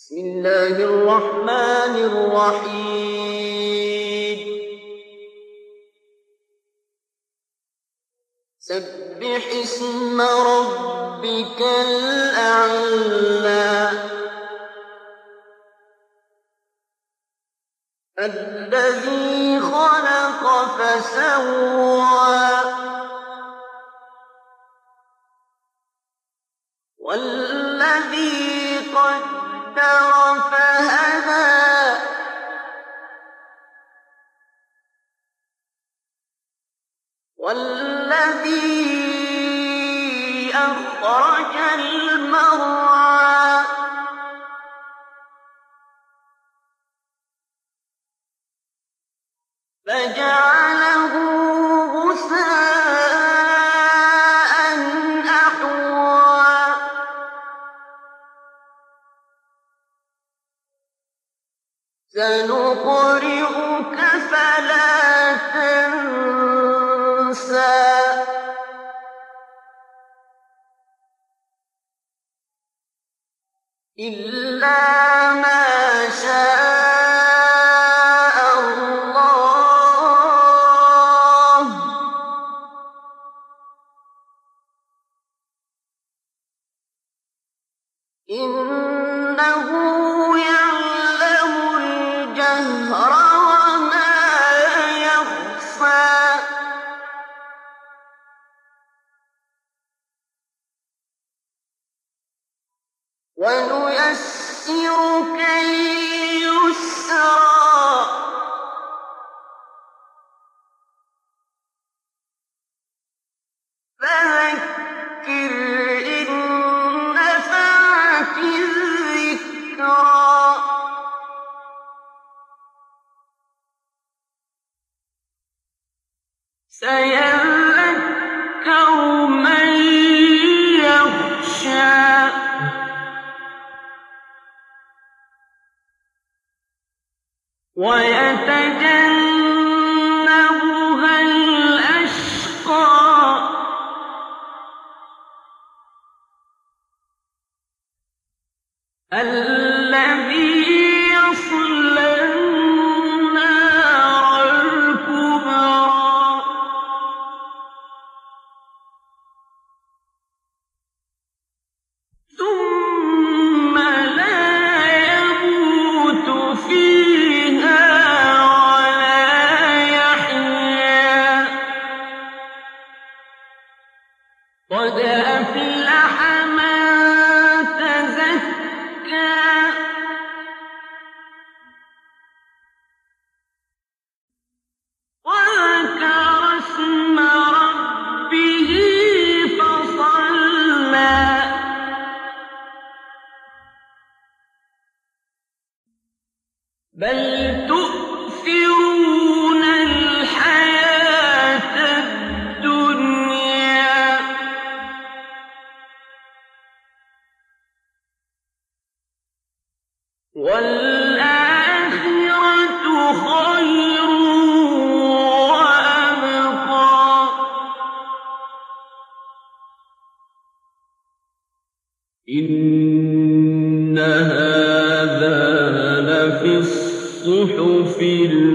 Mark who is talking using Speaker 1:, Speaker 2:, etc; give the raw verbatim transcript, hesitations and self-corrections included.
Speaker 1: بسم الله الرحمن الرحيم سبح اسم ربك الأعلى الذي خلق فسوى والذي قدر فهدى والذي أخرج المرعى فجعله غثاء أحوى سنقرئك فلا تنسى إلا ما شاء الله إنه يعلم الجهر وما يخفى ونيسرك لليسرى فذكر إن نفعت الذكرى سيذكر من يخشى ويتجنبها الأشقى الذي يصلى النار الكبرى ثم لا يموت فيها ولا يحيا قد أفلح من تزكى وذكر اسم ربه فصلى بل تؤثرون الحياة الدنيا والآخرة خير وأبقى إن هذا لفي الصحف